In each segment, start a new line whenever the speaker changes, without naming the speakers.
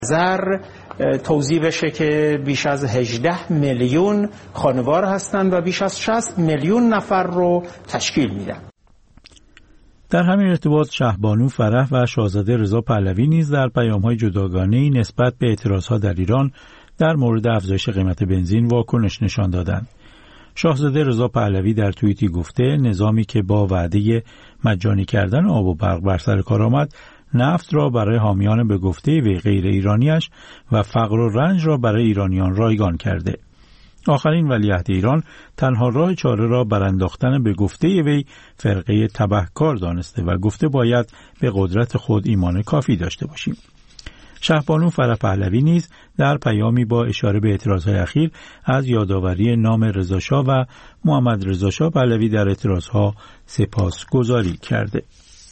نظر توضیح بشه که بیش از 18 میلیون خانوار هستند و بیش از 60 میلیون نفر رو تشکیل میدن.
در همین ارتباط شهبانو فرح و شاهزاده رضا پهلوی نیز در پیام‌های جداگانه‌ای نسبت به اعتراضها در ایران در مورد افزایش قیمت بنزین واکنش نشان دادند. شاهزاده رضا پهلوی در توییتی گفته نظامی که با وعده مجانی کردن آب و برق بر سر کار آمد، نفت را برای حامیان به گفته وی غیر ایرانیش و فقر و رنج را برای ایرانیان رایگان کرده. آخرین ولیعهد ایران تنها راه چاره را برانداختن به گفته وی فرقه تبهکار دانسته و گفته باید به قدرت خود ایمان کافی داشته باشیم. شهبانو فرح پهلوی نیز در پیامی با اشاره به اعتراضهای اخیر از یادآوری نام رضاشاه و محمد رضاشاه پهلوی در اعتراضها سپاسگزاری کرده.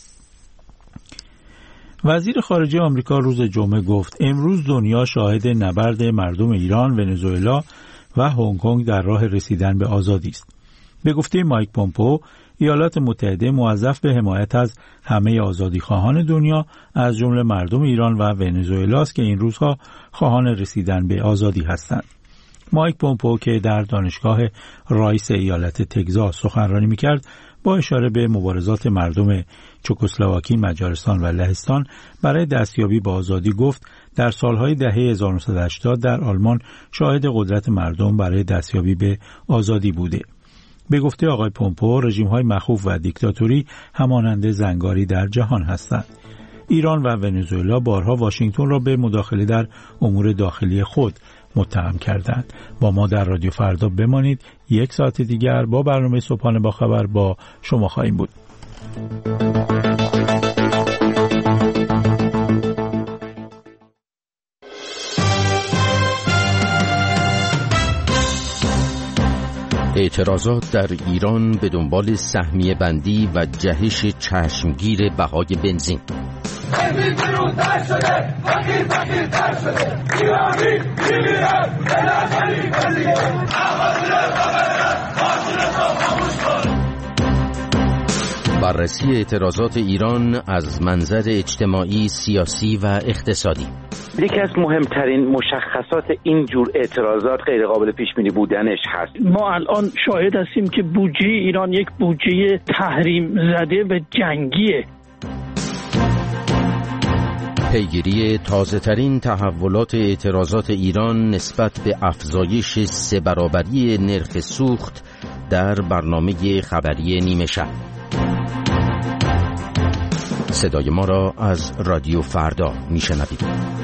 وزیر خارجه آمریکا روز جمعه گفت امروز دنیا شاهد نبرد مردم ایران، ونزوئلا و هنگ کنگ در راه رسیدن به آزادی است. به گفته مایک پومپئو، ایالات متحده موظف به حمایت از همه آزادیخواهان دنیا از جمله مردم ایران و ونزوئلا است که این روزها خواهان رسیدن به آزادی هستند. مایک پومپئو که در دانشگاه رایس ایالت تگزاس سخنرانی می‌کرد، با اشاره به مبارزات مردم چکسلواکی، مجارستان و لهستان برای دستیابی به آزادی گفت در سالهای دهه 1980 در آلمان شاهد قدرت مردم برای دستیابی به آزادی بوده. به گفته آقای پومپئو، رژیم‌های مخوف و دیکتاتوری همانند زنگاری در جهان هستند. ایران و ونزوئلا بارها واشنگتن را به مداخله در امور داخلی خود متهم کردند. با ما در رادیو فردا بمانید. 1 ساعت دیگر با برنامه صبحانه با خبر با شما خواهیم بود.
اعتراضات در ایران به دنبال سهمیه بندی و جهش چشمگیر بهای بنزین. بررسی اعتراضات ایران از منظر اجتماعی، سیاسی و اقتصادی.
یکی از مهمترین مشخصات این جور اعتراضات غیر قابل پیش بینی بودنش هست.
ما الان شاهد هستیم که بودجه ایران یک بودجه تحریم زده و جنگیه.
پیگیری تازه‌ترین تحولات اعتراضات ایران نسبت به افزایش 3 برابری نرخ سوخت در برنامه خبری نیمه شب. صدای ما را از رادیو فردا میشنوید.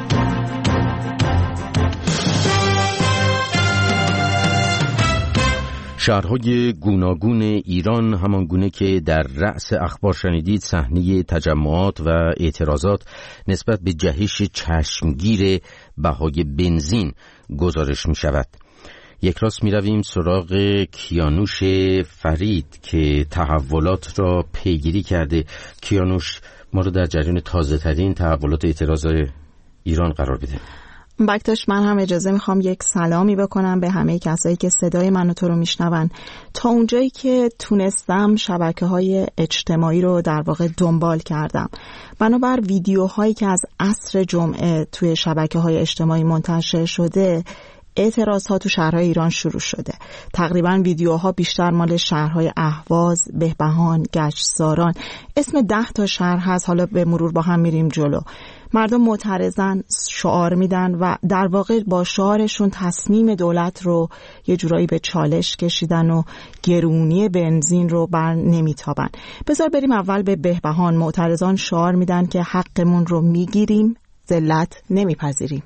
شهرهای گوناگون ایران همان گونه که در رأس اخبار شنیدید صحنه تجمعات و اعتراضات نسبت به جهش چشمگیر بهای بنزین گزارش می شود. یک راست می رویم سراغ کیانوش فرید که تحولات را پیگیری کرده. کیانوش، ما رو در جریان تازه ترین تحولات اعتراض ایران قرار بده.
بکتاش، من هم اجازه میخوام یک سلامی بکنم به همه کسایی که صدای من و تو رو میشنون. تا اونجایی که تونستم شبکه‌های اجتماعی رو در واقع دنبال کردم. بنابر ویدیوهایی که از عصر جمعه توی شبکه‌های اجتماعی منتشر شده، اعتراض‌ها تو شهرهای ایران شروع شده. تقریباً ویدیوها بیشتر مال شهرهای اهواز، بهبهان، گچساران. اسم 10 تا شهر هست، حالا به مرور با هم میریم جلو. مردم معترضن، شعار میدن و در واقع با شعارشون تصمیم دولت رو یه جورایی به چالش کشیدن و گرونی بنزین رو بر نمیتابن. بذار بریم اول به بهبهان. معترضان شعار میدن که حقمون رو میگیریم، ذلت نمیپذیریم.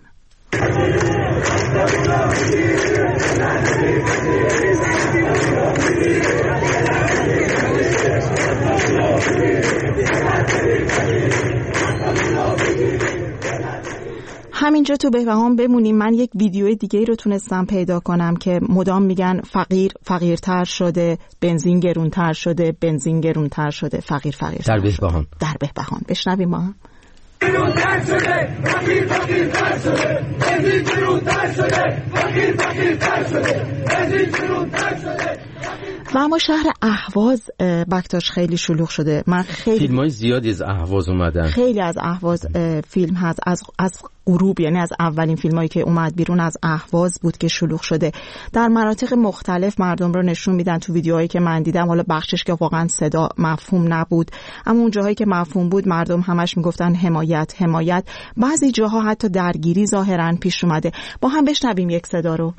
همینجا تو بهبهان بمونیم. من یک ویدیو دیگه رو تونستم پیدا کنم که مدام میگن فقیر فقیرتر شده، بنزین گرونتر شده، بنزین گرونتر شده، فقیر فقیرتر
در بهبهان.
در بهبهان بشنویم ما هم.
گرونتر شده، فقیر فقیرتر شده، بنزین گرونتر شده، فقیر فقیرتر شده، بنزین گرونتر شده.
و اما شهر اهواز بکتاش خیلی شلوغ شده. من خیلی
فیلم‌های زیادی از اهواز اومدن،
خیلی از اهواز فیلم هست، از غروب، یعنی از اولین فیلمایی که اومد بیرون از اهواز بود که شلوغ شده. در مناطق مختلف مردم رو نشون میدن تو ویدیوهایی که من دیدم، حالا بخشش که واقعا صدا مفهوم نبود، اما اون جاهایی که مفهوم بود مردم همش میگفتن حمایت حمایت. بعضی جاها حتی درگیری ظاهرا پیش اومده. با هم بشنویم یک صدا رو.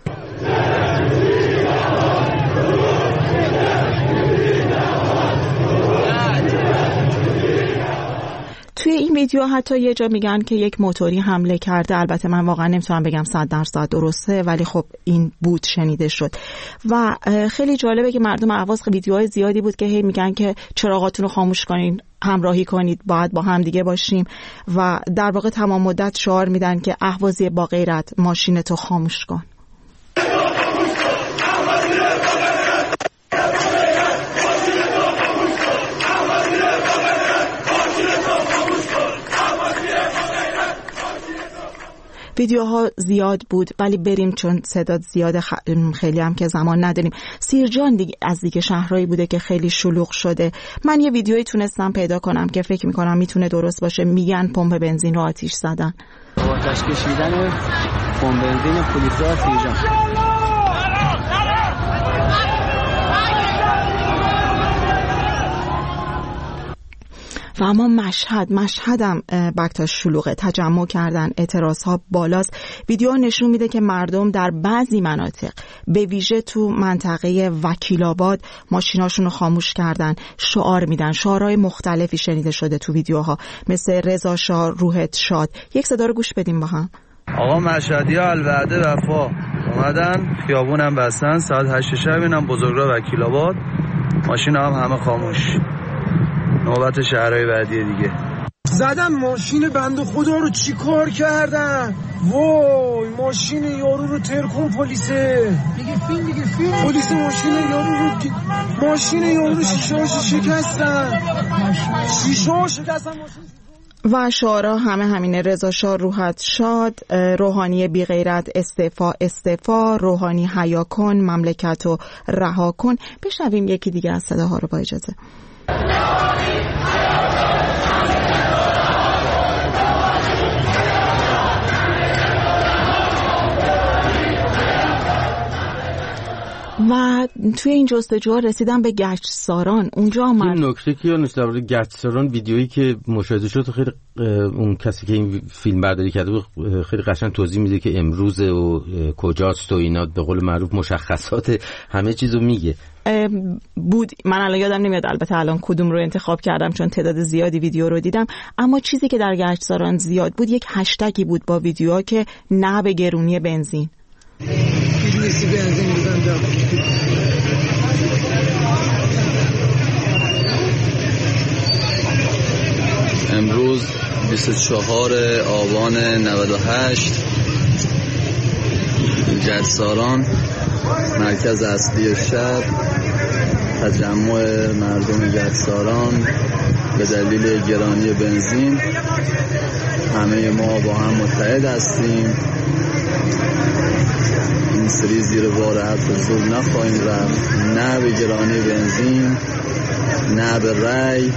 توی این ویدیو حتی یه جا میگن که یک موتوری حمله کرده. البته من واقعا نمیتونم بگم 100% درسته، ولی خب این بود شنیده شد. و خیلی جالبه که مردم اهواز ویدیوهای زیادی بود که هی میگن که چراغاتون رو خاموش کنین، همراهی کنید، باید با هم دیگه باشیم و در واقع تمام مدت شعار میدن که اهوازی با غیرت ماشینتو خاموش کن. ویدیوها زیاد بود ولی بریم چون صدا زیاده، خیلی هم که زمان نداریم. سیرجان از دیگه شهرهایی بوده که خیلی شلوغ شده. من یه ویدیویی تونستم پیدا کنم که فکر میکنم میتونه درست باشه. میگن پمپ بنزین رو آتیش زدن.
آتش کشیدن پمپ بنزین پلیسا سیرجان.
و اما مشهدم بکتاش شلوغه، تجمع کردن، اعتراضها بالاست. ویدیو نشون میده که مردم در بعضی مناطق به ویژه تو منطقه وکیل‌آباد ماشیناشون رو خاموش کردن، شعار میدن. شعارهای مختلفی شنیده شده تو ویدیوها، مثل رضا شاه روحت شاد. یک صدا رو گوش بدیم با هم.
آقا مشهدی‌ها الوعده وفا اومدن، خیابونم بستن، ساعت 8 شب اینم بزرگراه وکیل‌آباد، ماشین هم همه خاموش. نوبت شهرهای بعدی دیگه.
زدن ماشین بنده خدا رو چی کار کردن؟ وای ماشین یارو رو ترکون پلیسه. دیگه فیلم پلیس ماشین یارو رو شیشه‌هاشو شکستن.
و شعارها همه همینه. رضا شاه روحت شاد، روحانی بی غیرت استعفا، روحانی حیا کن، مملکتو رها کن. بشنویم یکی دیگه از صداها رو با اجازه. و توی این جستجوها رسیدم به گچساران. اونجا
این نکته که یادم درباره گچساران، ویدیویی که مشاهده شد خیلی اون کسی که این فیلم برداری کرده خیلی قشنگ توضیح میده که امروز و کجاست و اینا، به قول معروف مشخصات همه چیزو میگه.
بود، من الان یادم نمیاد البته الان کدوم رو انتخاب کردم چون تعداد زیادی ویدیو رو دیدم، اما چیزی که در گچساران زیاد بود یک هشتگی بود با ویدیوها که نه به گرونی بنزین.
امروز 24 آبان 98 گچساران، مرکز اصلی شهر، تجمع مردم گچساران به دلیل گرانی بنزین. همه ما با هم متحد هستیم، این سری زیر بار حرف زور نخواهیم رفت. نه به گرانی بنزین، نه به رای.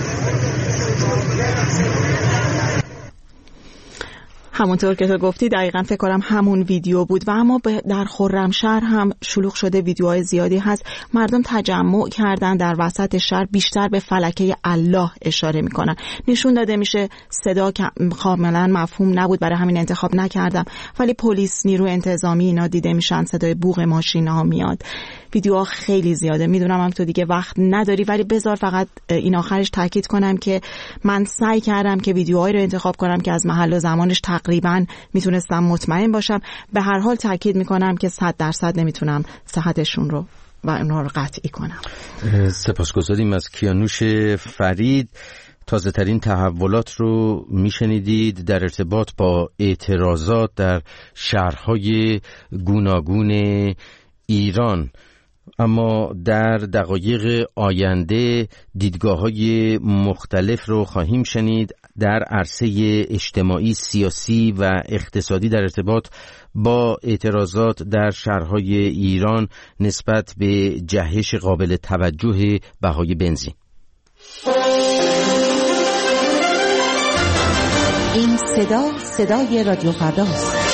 همونطور که تو گفتی دقیقاً فکر کنم همون ویدیو بود. و اما در خرمشهر هم شلوغ شده، ویدیوهای زیادی هست. مردم تجمع کردن در وسط شهر، بیشتر به فلکه الله اشاره میکنن. نشون داده میشه صدا کاملا مفهوم نبود، برای همین انتخاب نکردم، ولی پلیس، نیرو انتظامی اینا دیده میشن، صدای بوق ماشینا میاد. ویدیوها خیلی زیاده. میدونم هم تو دیگه وقت نداری، ولی بذار فقط این آخرش تاکید کنم که من سعی کردم که ویدیوهایی رو انتخاب کنم که از محل و زمانش تقریبا میتونستم مطمئن باشم. به هر حال تاکید میکنم که 100% نمیتونم صحتشون رو و اونها رو قطعی کنم.
سپاسگزاریم از کیانوش فرید. تازه ترین تحولات رو میشنیدید در ارتباط با اعتراضات در شهرهای گوناگون ایران. اما در دقایق آینده دیدگاه‌های مختلف رو خواهیم شنید در عرصه اجتماعی، سیاسی و اقتصادی در ارتباط با اعتراضات در شهرهای ایران نسبت به جهش قابل توجه بهای بنزین.
این صدای رادیو فرداست.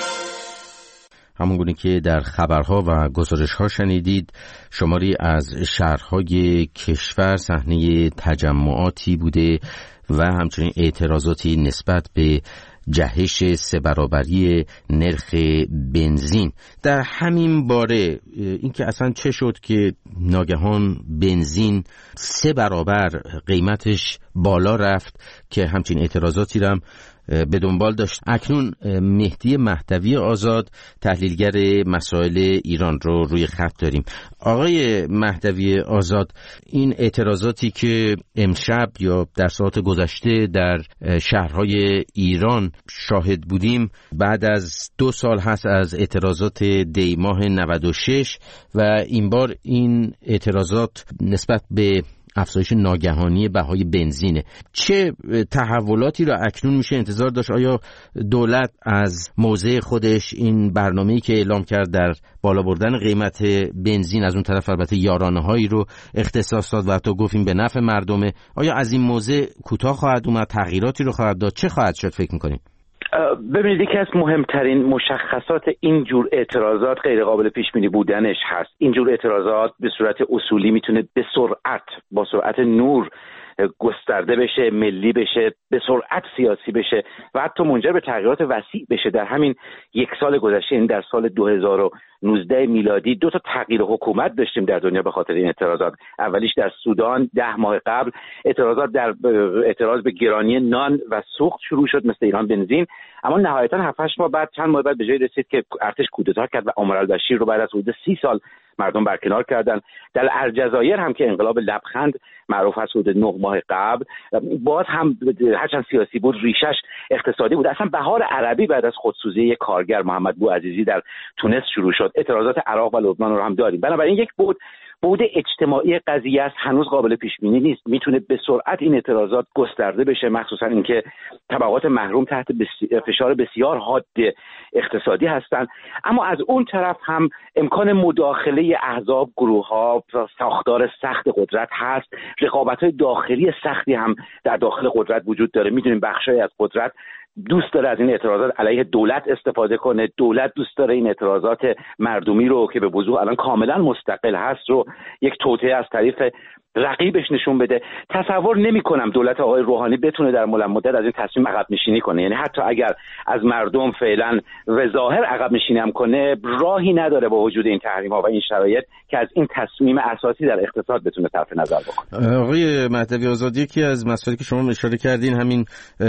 همونگونه که در خبرها و گزارش‌ها شنیدید، شماری از شهرهای کشور صحنه تجمعاتی بوده و همچنین اعتراضاتی نسبت به جهش 3 برابری نرخ بنزین. در همین باره اینکه اصلا چه شد که ناگهان بنزین 3 برابر قیمتش بالا رفت که همچین اعتراضاتی رو هم به دنبال داشت. اکنون مهدی مهدوی آزاد، تحلیلگر مسائل ایران رو روی خط داریم. آقای مهدوی آزاد، این اعتراضاتی که امشب یا در ساعات گذشته در شهرهای ایران شاهد بودیم بعد از 2 سال هست از اعتراضات دیماه 96 و این بار این اعتراضات نسبت به افزایش ناگهانی بهای بنزینه. چه تحولاتی را اکنون میشه انتظار داشت؟ آیا دولت از موضع خودش این برنامه‌ای که اعلام کرد در بالا بردن قیمت بنزین، از اون طرف البته یارانه‌هایی رو اختصاص داد و حتی گفتیم به نفع مردمه، آیا از این موضع کوتاه خواهد اومد؟ تغییراتی رو خواهد داد؟ چه خواهد شد فکر می‌کنید؟
ببینید، یکی از مهمترین مشخصات این جور اعتراضات غیر قابل پیش بینی بودنش هست. این جور اعتراضات به صورت اصولی میتونه به سرعت، با سرعت نور گسترده بشه، ملی بشه، به سرعت سیاسی بشه و حتی منجر به تغییرات وسیع بشه. در همین 1 سال گذشته، این در سال 2019 میلادی 2 تا تغییر حکومت داشتیم در دنیا به خاطر این اعتراضات. اولیش در سودان 10 ماه قبل اعتراضات در اعتراض به گرانی نان و سوخت شروع شد مثل ایران بنزین، اما نهایتا 7-8 ماه بعد، چند ماه بعد به جای رسید که ارتش کودتا کرد و عمر البشیر رو بعد از حدود 30 سال مردم برکنار کردن. در الجزایر هم که انقلاب لبخند معروف هست حدود 9 ماه قبل، باز هم هرچند سیاسی بود ریشش اقتصادی بود. اصلا بهار عربی بعد از خودسوزی کارگر محمد بوعزیزی در تونس شروع شد. اعتراضات عراق و لبنان رو هم داریم. بنابراین یک بود اجتماعی قضیه است، هنوز قابل پیش بینی نیست. میتونه به سرعت این اعتراضات گسترده بشه، مخصوصا اینکه طبقات محروم تحت فشار بسیار حاد اقتصادی هستند. اما از اون طرف هم امکان مداخله احزاب، گروه‌ها، ساختار سخت قدرت هست. رقابت‌های داخلی سختی هم در داخل قدرت وجود داره. میدونیم بخشای از قدرت دوست داره از این اعتراضات علیه دولت استفاده کنه، دولت دوست داره این اعتراضات مردمی رو که به وضوح الان کاملا مستقل هست رو یک توطئه از طریق رقیبش نشون بده. تصور نمی‌کنم دولت آقای روحانی بتونه در مدت از این تصمیم عقب نشینی کنه. یعنی حتی اگر از مردم فعلا به ظاهر عقب نشینی هم کنه، راهی نداره با وجود این تحریم‌ها و این شرایط که از این تصمیم اساسی در اقتصاد بتونه صرف نظر بکنه.
آقای مهدوی آزاد، یکی از مسائلی که شما اشاره کردین همین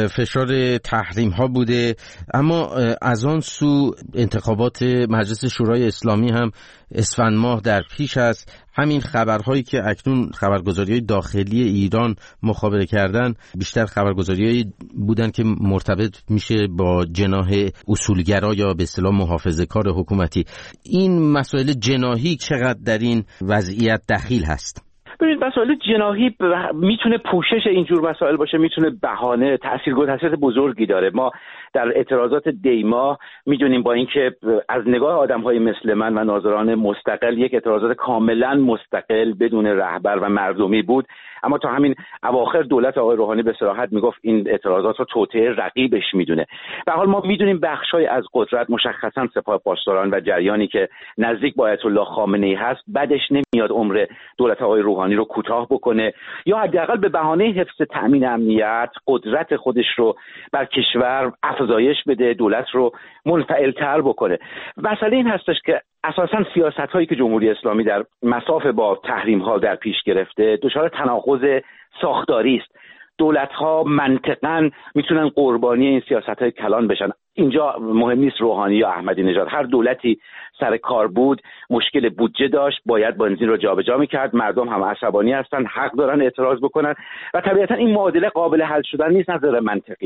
فشار تحریم‌ها بوده، اما از آن سو انتخابات مجلس شورای اسلامی هم اسفند ماه در پیش است. همین خبرهایی که اکنون خبرگزاری‌های داخلی ایران مخابره کردن بیشتر خبرگزاری‌هایی بودن که مرتبط میشه با جناح اصولگرا یا به اصطلاح محافظه‌کار حکومتی. این مسائل جناحی چقدر در این وضعیت دخیل هست؟
ببینید، مسائل جناحی میتونه پوشش اینجور مسائل باشه، میتونه بهانه، تاثیر بزرگی داره. ما در اعتراضات دیما میدونیم با اینکه از نگاه آدم‌های مثل من و ناظران مستقل یک اعتراضات کاملا مستقل بدون رهبر و مردمی بود، اما تا همین اواخر دولت آقای روحانی به صراحت میگفت این اعتراضات رو توطئه رقیبش میدونه. به حال ما میدونیم بخشای از قدرت، مشخصا سپاه پاسداران و جریانی که نزدیک با آیت الله خامنه‌ای هست، بعدش نمیاد عمر دولت آقای روحانی رو کوتاه بکنه یا حداقل به بهانه حفظ تامین امنیت قدرت خودش رو بر کشور افزایش بده، دولت رو منفعل‌تر بکنه. مسئله این هستش که اساساً سیاست‌هایی که جمهوری اسلامی در مساف با تحریم‌ها در پیش گرفته دچار تناقض ساختاری است. دولت‌ها منطقاً میتونن قربانی این سیاست‌های کلان بشن. اینجا مهم نیست روحانی یا احمدی نژاد، هر دولتی سر کار بود مشکل بودجه داشت، باید بنزین رو جابجا می‌کرد، مردم هم عصبانی هستن، حق دارن اعتراض بکنن و طبیعتاً این معادله قابل حل شدن نیست نظر منطقی.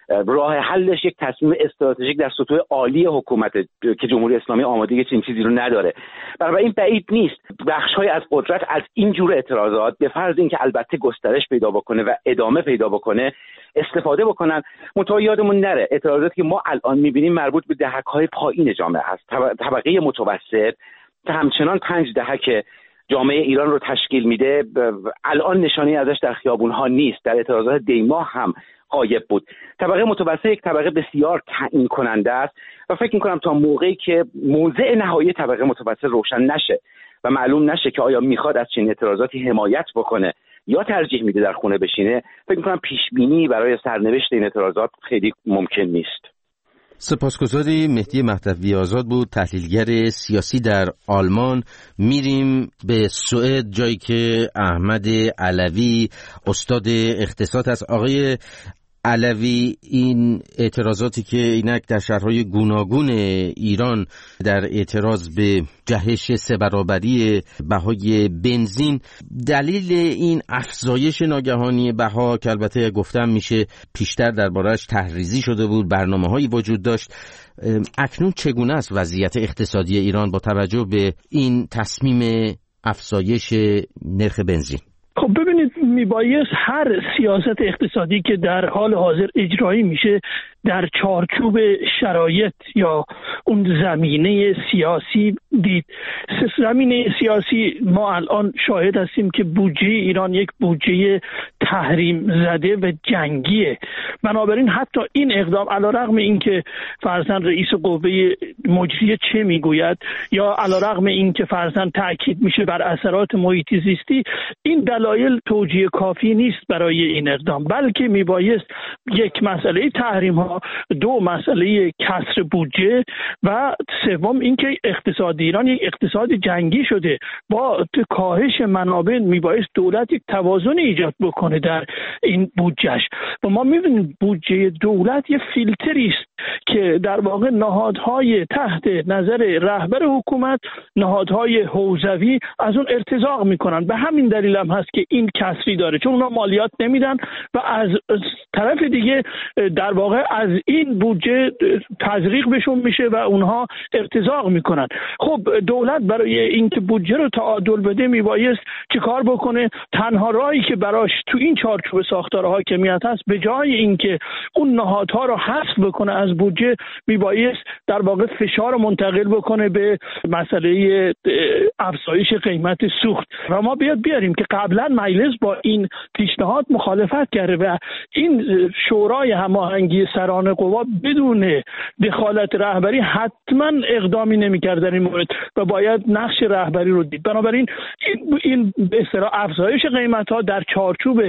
راه حلش یک تصمیم استراتژیک در سطوح عالی حکومت که جمهوری اسلامی آمادگی چنین چیزی رو نداره. بنابراین بعید نیست بخش‌های از قدرت از این جور اعتراضات به فرض اینکه البته گسترش پیدا بکنه و ادامه پیدا بکنه استفاده بکنن. منتها یادمون نره اعتراضاتی که ما الان می‌بینیم مربوط به دهک‌های پایین جامعه است. طبقه متوسط که همچنان 5 دهک جامعه ایران رو تشکیل میده الان نشانه‌ای ازش در خیابون‌ها نیست. در اعتراضات دیما هم غایب بود. طبقه متوسط یک طبقه بسیار تعیین کننده است و فکر می‌کنم تا موقعی که موضع نهایی طبقه متوسط روشن نشه و معلوم نشه که آیا میخواد از چنین اعتراضاتی حمایت بکنه یا ترجیح میده در خونه بشینه، فکر می‌کنم پیش‌بینی برای سرنوشت این اعتراضات خیلی ممکن نیست.
سپاسگزاری. مهدی مهدوی آزاد بود، تحلیلگر سیاسی در آلمان. میریم به سوئد، جایی که احمد علوی استاد اقتصاد است. آقای علوی، این اعتراضاتی که اینک در شهرهای گوناگون ایران در اعتراض به جهش 3 برابری بهای بنزین، دلیل این افزایش ناگهانی بها که البته گفتم میشه پیشتر درباره‌اش تحریزی شده بود، برنامه‌هایی وجود داشت، اکنون چگونه است وضعیت اقتصادی ایران با توجه به این تصمیم افزایش نرخ بنزین؟
خب ببینید، میبایست هر سیاست اقتصادی که در حال حاضر اجرایی میشه در چارچوب شرایط یا اون زمینه سیاسی دید. زمینه سیاسی ما الان شاهد هستیم که بودجه ایران یک بودجه تحریم زده و جنگیه. بنابراین حتی این اقدام علیرغم اینکه فرضاً رئیس قوه مجریه چه میگوید یا علیرغم اینکه فرضاً تاکید میشه بر اثرات محیط زیستی، این دلایل توجیه کافی نیست برای این اقدام، بلکه میبایست یک مسئله تحریم ها، 2 مسئله کسر بودجه و 3 اینکه اقتصاد ایران یک اقتصاد جنگی شده. با کاهش منابع میبایست دولت یک توازن ایجاد بکنه در این بودجهش و ما میبینیم بودجه دولت یه فیلتری است که در واقع نهادهای تحت نظر رهبر حکومت، نهادهای حوزوی از اون ارتزاق میکنن. به همین دلیل هم هست که این کسری داره، چون اونا مالیات نمیدن و از طرف دیگه در واقع از این بودجه تزریق بهشون میشه و اونها ارتزاق میکنن. خب دولت برای اینکه بودجه رو تعادل بده میبایست چه کار بکنه؟ تنها راهی که براش تو این چارچوب ساختار حاکمیت هست، به جای اینکه اون نهادها رو حذف بکنه از بودجه، میبایست در واقع فشار رو منتقل بکنه به مسئله افزایش قیمت سوخت. و ما بیاریم که قبلا مجلس با این پیشنهاد مخالفت کرده و این شورای هماهنگی سران قوا بدون دخالت رهبری حتما اقدامی نمی‌کرد در این مورد و باید نقش رهبری رو دید. بنابراین این به اصطلاح افزایش قیمت‌ها در چارچوب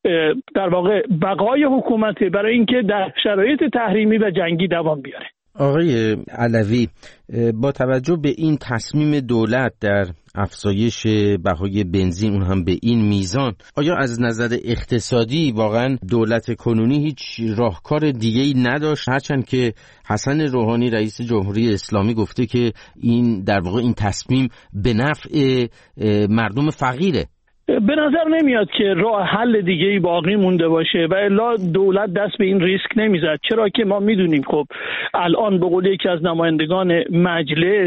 در واقع بقای حکومت برای اینکه در شرایط تحریمی و جنگی دوام بیاره.
آقای علوی، با توجه به این تصمیم دولت در افزایش بهای بنزین، اون هم به این میزان، آیا از نظر اقتصادی واقعا دولت کنونی هیچ راهکار دیگه‌ای نداشت؟ هرچند که حسن روحانی رئیس جمهوری اسلامی گفته که این در واقع این تصمیم به نفع مردم فقیره.
به نظر نمیاد که راه حل دیگه‌ای باقی مونده باشه و الا دولت دست به این ریسک نمیزد، چرا که ما میدونیم خب الان به قول یکی از نمایندگان مجلس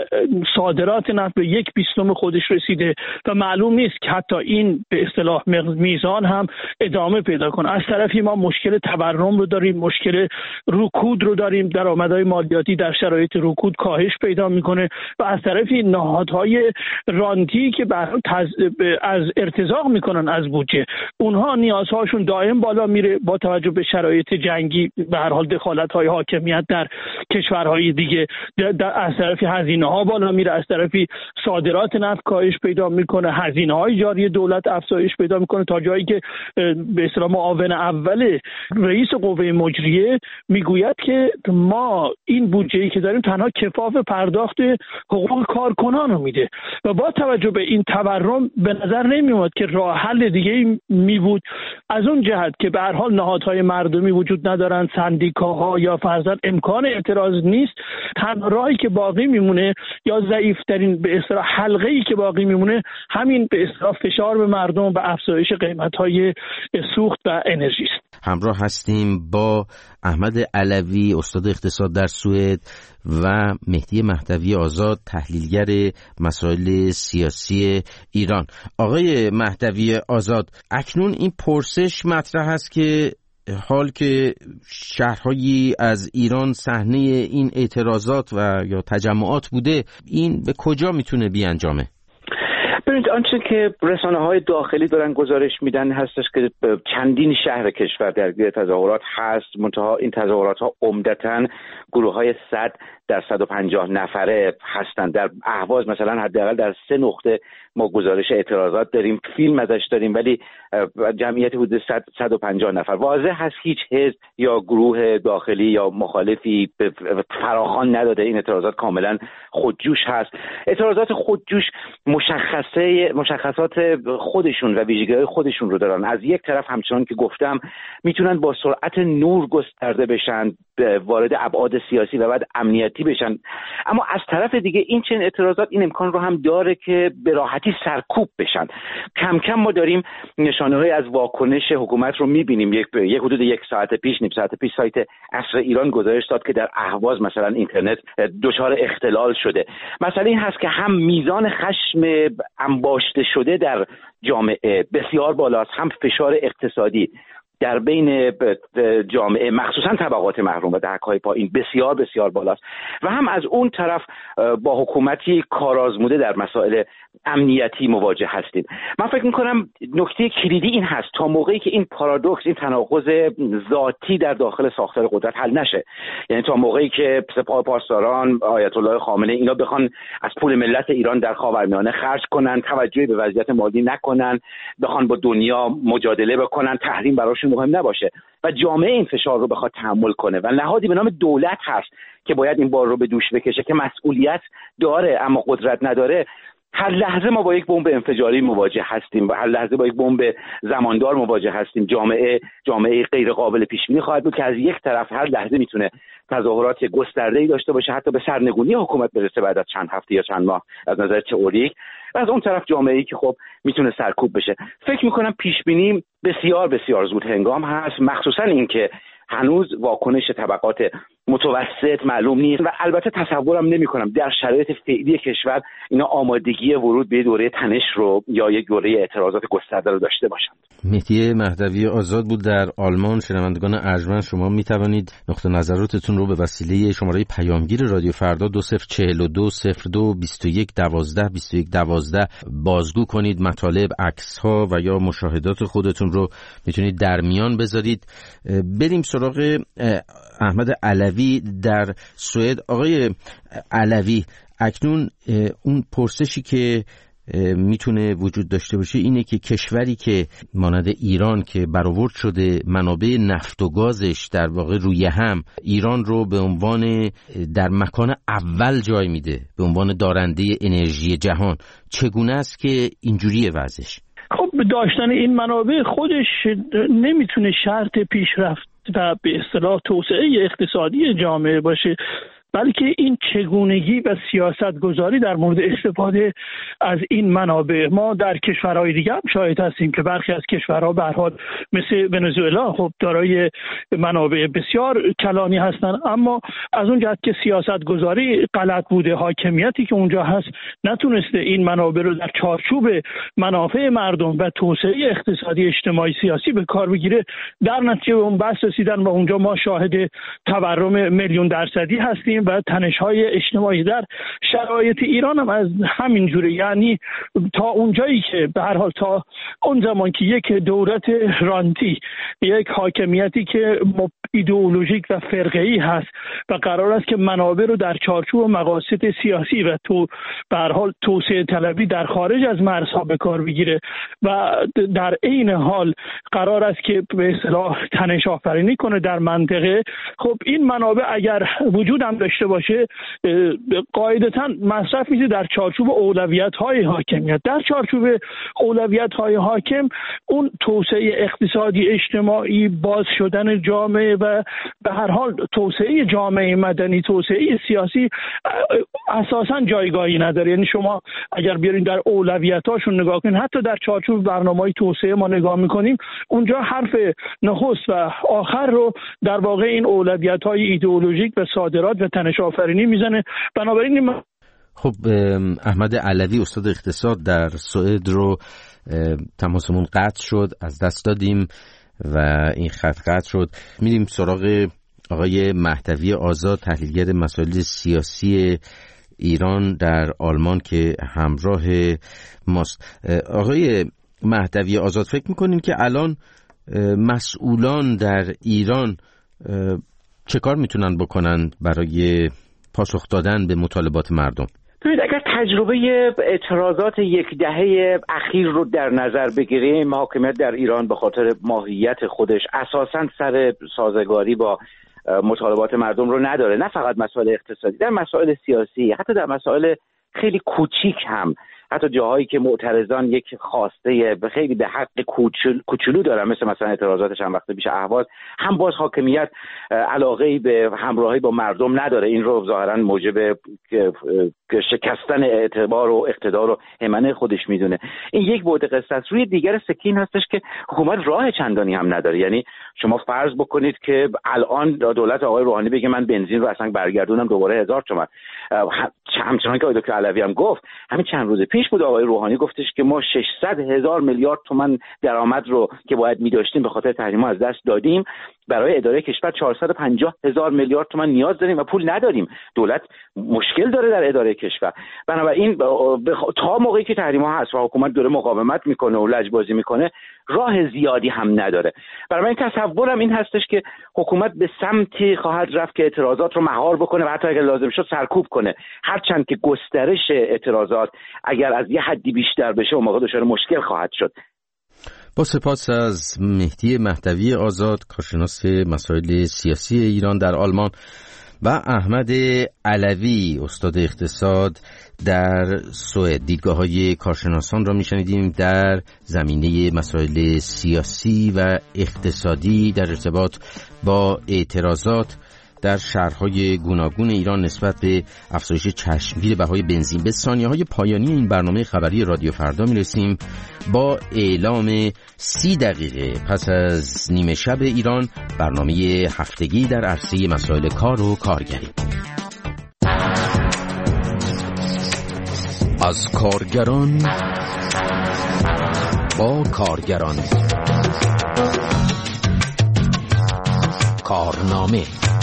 صادرات نفت به 1/20 خودش رسیده و معلوم نیست که حتی این به اصطلاح میزان هم ادامه پیدا کنه. از طرفی ما مشکل تورم رو داریم، مشکل رکود رو داریم، درآمدهای مالیاتی در شرایط رکود کاهش پیدا میکنه و از طرفی نهادهای رانتی که از ارتزاق میکنن از بودجه، اونها نیازهاشون دائم بالا میره با توجه به شرایط جنگی، به هر حال دخالت‌های حاکمیت در کشورهای دیگه. از طرفی هزینه‌ها بالا میره، از طرفی صادرات نفت کاهش پیدا میکنه، هزینه‌های جاری دولت افزایش پیدا میکنه تا جایی که به اصطلاح معاون اول رئیس قوه مجریه میگوید که ما این بودجه‌ای که داریم تنها کفاف پرداخت حقوق کارکنان رو میده و با توجه به این تورم به نظر نمیومد که راه حل دیگه می بود از اون جهت که به هر حال نهادهای مردمی وجود ندارن، سندیکاها یا فرضاً امکان اعتراض نیست. تنها راهی که باقی میمونه یا ضعیف‌ترین به اصطلاح حلقه‌ای که باقی میمونه همین به اصطلاح فشار به مردم و افزایش قیمت‌های سوخت و انرژی است.
همراه هستیم با احمد علوی، استاد اقتصاد در سوئد، و مهدی مهدوی آزاد، تحلیلگر مسائل سیاسی ایران. آقای مهدوی آزاد، اکنون این پرسش مطرح است که حال که شهرهایی از ایران صحنه این اعتراضات و یا تجمعات بوده، این به کجا میتونه بیانجامه؟
ببینید، آنچه که رسانه‌های داخلی دارن گزارش میدن هستش که چندین شهر کشور درگیر تظاهرات هست، منتها این تظاهرات‌ها عمدتاً گروه‌های 100 در 150 نفره هستند. در اهواز مثلا حداقل در 3 نقطه ما گزارش اعتراضات داریم، فیلم ازش داریم، ولی جمعیت حدود 150 نفر. واضح هست هیچ حزب یا گروه داخلی یا مخالفی فراخوان نداده. این اعتراضات کاملا خودجوش هست. اعتراضات خودجوش مشخصات خودشون و ویژگی‌های خودشون رو دارن. از یک طرف همچنان که گفتم میتونن با سرعت نور گسترده بشن، وارد ابعاد سیاسی و بعد امنیتی بشن، اما از طرف دیگه این چنین اعتراضات این امکان رو هم داره که به راحتی سرکوب بشن. کم کم ما داریم نشانه‌های از واکنش حکومت رو می‌بینیم. یک حدود 1 ساعت پیش، نیم ساعت پیش، سایت عصر ایران گزارش داد که در اهواز مثلا اینترنت دچار اختلال شده. مسئله این هست که هم میزان خشم انباشته شده در جامعه بسیار بالاست، هم فشار اقتصادی در بین جامعه مخصوصا طبقات محروم و دهک‌های پایین بسیار بسیار بالاست، و هم از اون طرف با حکومتی کارآزموده در مسائل امنیتی مواجه هستیم. من فکر می‌کنم نکته کلیدی این هست تا موقعی که این پارادوکس، این تناقض ذاتی در داخل ساختار قدرت حل نشه، یعنی تا موقعی که سپاه پاسداران، آیت الله خامنه اینا بخوان از پول ملت ایران در خاورمیانه خرج کنن، توجهی به وضعیت مالی نکنن، بخوان با دنیا مجادله بکنن، تحریم براشون مهم نباشه و جامعه این فشار رو بخواد تحمل کنه و نهادی به نام دولت هست که باید این بار رو به دوش بکشه که مسئولیت داره اما قدرت نداره، هر لحظه ما با یک بمب انفجاری مواجه هستیم و هر لحظه با یک بمب زماندار مواجه هستیم. جامعه غیر قابل پیش بینی خواهد بود که از یک طرف هر لحظه میتونه تظاهرات گسترده‌ای داشته باشه، حتی به سرنگونی حکومت برسه بعد از چند هفته یا چند ماه از نظر تئوریک، و از اون طرف جامعه‌ای که خب میتونه سرکوب بشه. فکر میکنم پیش بینی بسیار بسیار زود هنگام هست، مخصوصا اینکه هنوز واکنش طبقات متوسط معلوم نیست و البته تصورم نمی‌کنم در شرایط فعلی کشور اینا آمادگی ورود به دوره تنش رو یا یک دوره اعتراضات گسترده رو داشته باشند.
مهدی مهدوی آزاد بود در آلمان. شنوندگان ارجمند، شما می‌توانید نقطه نظراتتون رو به وسیله شماره پیامگیر رادیو فردا 2042 02 21 12 21 12 بازگو کنید. مطالب، عکس‌ها و یا مشاهدات خودتون رو میتونید در میان بذارید. بریم سراغ احمد علوی در سوئد. آقای علوی، اکنون اون پرسشی که میتونه وجود داشته باشه اینه که کشوری که مانند ایران که برآورد شده منابع نفت و گازش در واقع روی هم، ایران رو به عنوان در مکان اول جای میده، به عنوان دارنده انرژی جهان، چگونه است که اینجوریه وضعش؟
خب داشتن این منابع خودش نمیتونه شرط پیشرفت و به اصطلاح توسعه اقتصادی جامعه باشه، بلکه این چگونگی و سیاست گذاری در مورد استفاده از این منابع. ما در کشورهای دیگه هم شاهد هستیم که برخی از کشورها به هر حال مثل ونزوئلا خب دارای منابع بسیار کلانی هستند، اما از اون جهت که سیاست گذاری غلط بوده، حاکمیتی که اونجا هست نتونسته این منابع رو در چارچوب منافع مردم و توسعه اقتصادی اجتماعی سیاسی به کار بگیره، در نتیجه به اون بحث رسیدن و اونجا ما شاهد تورم میلیون درصدی هستیم و تنش‌های اجتماعی. در شرایط ایران هم از همین جوره، یعنی تا اونجایی که به هر حال تا اون زمان که یک دولت رانتی، یک حاکمیتی که ایدئولوژیک و فرقه‌ای هست و قرار است که منابع رو در چارچوب مقاصد سیاسی و به هر حال توسعه طلبی در خارج از مرزها به کار بگیره و در عین حال قرار است که به اصطلاح تنش آفرینی کنه در منطقه، خب این منابع اگر وجود هم داشته باشه قاعدتاً مصرف میشه در چارچوب اولویت‌های حاکمیت. در چارچوب اولویت‌های حاکم اون توسعه اقتصادی اجتماعی، باز شدن جامعه و به هر حال توسعه جامعه مدنی، توسعه سیاسی اساساً جایگاهی نداره. یعنی شما اگر بیارین در اولویت‌هاشون نگاه کنین، حتی در چارچوب برنامه‌های توسعه ما نگاه می‌کنیم، اونجا حرف نخست و آخر رو در واقع این اولویت‌های ایدئولوژیک و صادرات و تنش آفرینی میزنه. بنابراین
خب احمد علوی استاد اقتصاد در سوئد رو تماسمون قطع شد، از دست دادیم و این خط قطع شد. میریم سراغ آقای مهدوی آزاد، تحلیلگر مسائل سیاسی ایران در آلمان که همراه ماست. آقای مهدوی آزاد، فکر میکنین که الان مسئولان در ایران چه کار میتونن بکنن برای پاسخ دادن به مطالبات مردم؟
ببینید، اگر تجربه اعتراضات یک دهه اخیر رو در نظر بگیریم، حاکمیت در ایران به خاطر ماهیت خودش اساساً سر سازگاری با مطالبات مردم رو نداره. نه فقط مسائل اقتصادی، در مسائل سیاسی، حتی در مسائل خیلی کوچیک هم، حتی جاهایی که معترضان یک خواسته خیلی به حق کوچولو دارن، مثلا اعتراضات چند وقت پیش اهواز، هم باز حاکمیت علاقه‌ای به همراهی با مردم نداره. این رو ظاهراً موجب شکستن اعتبار و اقتدار و هیمنه خودش میدونه. این یک بعد قصه است. روی دیگر سکین هستش که حکومت راه چندانی هم نداره. یعنی شما فرض بکنید که الان دولت آقای روحانی بگه من بنزین رو اصلا برگردونم دوباره 1000 تومان، همچنان که آقای دکتر علوی هم گفت، همین چند روز پیش بود آقای روحانی گفتش که ما 600,000 میلیارد تومان درآمد رو که باید می‌داشتیم به خاطر تحریم‌ها از دست دادیم. برای اداره کشور 450,000 میلیارد تومان نیاز داریم و پول نداریم. دولت مشکل داره در اداره کشور. بنابراین تا موقعی که تحریم‌ها هست و حکومت داره مقاومت میکنه و لجبازی میکنه، راه زیادی هم نداره. بنابراین تصورم این هستش که حکومت به سمتی خواهد رفت که اعتراضات رو مهار بکنه و حتی اگر لازم شد سرکوب کنه. هرچند که گسترش اعتراضات اگر از یه حدی بیشتر بشه اون موقع دچار مشکل خواهد شد.
با سپاس از مهدی مهدوی آزاد، کارشناس مسائل سیاسی ایران در آلمان، و احمد علوی، استاد اقتصاد در سوئد. دیدگاه‌های کارشناسان را می‌شنیدیم در زمینه مسائل سیاسی و اقتصادی در ارتباط با اعتراضات در شهرهای گوناگون ایران نسبت به افزایش چشمگیر بهای بنزین. به ثانیه‌های پایانی این برنامه خبری رادیو فردا می‌رسیم با اعلام 30 دقیقه پس از نیمه شب ایران، برنامه هفتگی در عرصه مسائل کار و کارگری. از کارگران با کارگران، کارنامه.